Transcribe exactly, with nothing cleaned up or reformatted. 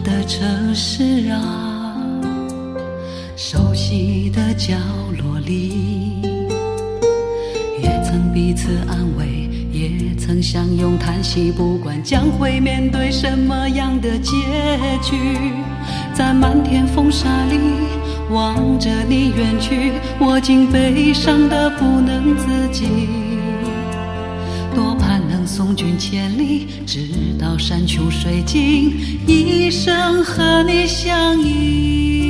的城市啊，熟悉的角落里，也曾彼此安慰，也曾相拥叹息，不管将会面对什么样的结局，在漫天风沙里望着你远去，我竟悲伤得不能自己，多盼能送君千里，直到山穷水尽，一生和你相依。